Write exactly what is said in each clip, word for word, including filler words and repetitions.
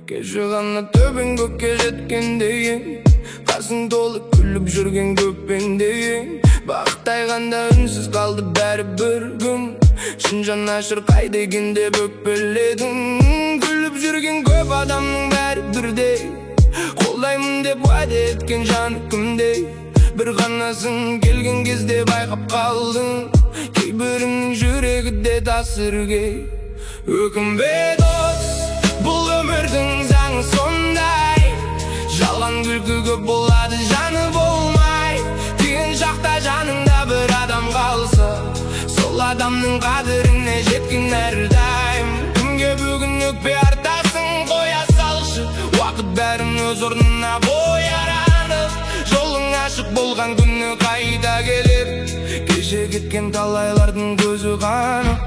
Кеше ғана төбең көкке жеткендейін, қасың толы күліп жүрген көппендейін. Бақыттай ғанда үнсіз қалды бәрі бір күн, шын жанашыр қай дегенде өкпеледің. Күліп жүрген көп адамның бәрі бірдей, қолдаймын деп уәде еткен жаны кімдей. Бір ғанасың келген кезде байқап қалдың, кейбірінің жүрегі де тасыргей. Өкінбе дос, бұл өмірдің заңы сондай, жалған күлкі болады жаны болмай. Қиын шақта жаныңда бір адам қалса, сол адамның қадіріне жеткен әрдайым. Кімге бүгін өкпе артасың, қоя салшы, уақыт бәрін өз орнына қояр анық. Жолың ашық болған күні қайда келер, кеше кеткен талайлардың көзі қанық.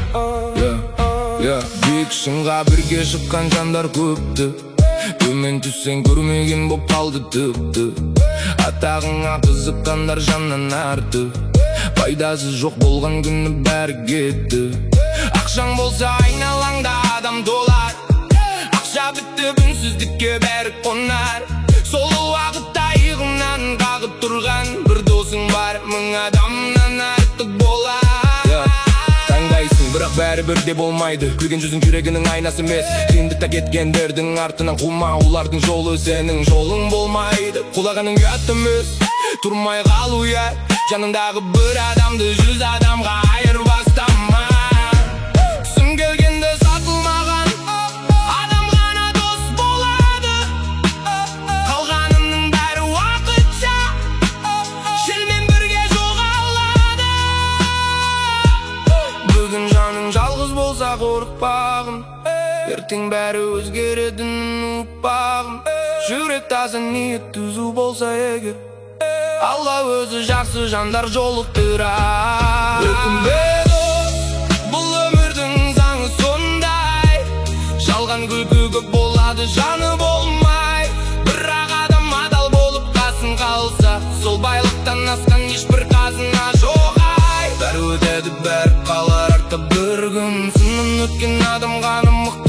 Биік шыңға бірге шыққан жандар көпті, төмен түссең көрмеген боп қалды тіпті. Атағыңа қызыққандар жаннан арты, пайдасы жоқ болған күні бәрі кетті. Ақшаң болса айналаңда адам толар, ақша бітті үнсіздікке бәрі қонар. Сол уақытта иығыңнан қағып тұрған бір досың бар, мың адамнан артық болар. Таңдайсың, бірақ бәрі бірде болмайды, күлген жүзің жүрегінің айнасы емес. Қиындықта кеткендердің артынан қума, олардың жолы сенің жолың болмайды. Құлағаның ұят емес, тұрмай қалу ұят, жаныңдағы бір адамды жүз адамға айырбастама. Түсім келгенде сатылмаған адам ғана дос болады, қалғанының бәрі уақытша, желмен бірге жоғалады. Бүгін жаның жалғыз болса қорықпағын, ертең бәрі өзгеретінін ұмытпағын. Жүрек таза, ниет түзу болса егер, Алла өзі жақсы жандар жолықтырар. Өкінбе дос, бұл өмірдің заңы сондай, жалған күлкі көп болады жаны болмай. Бірақ адам адал болып қасын қалса, сол байлықтан асқан ешбір қазына жоқ ай. Бәрі өтеді, бәрі қалар артта бір күн, сыннан өткен адам ғана мықты.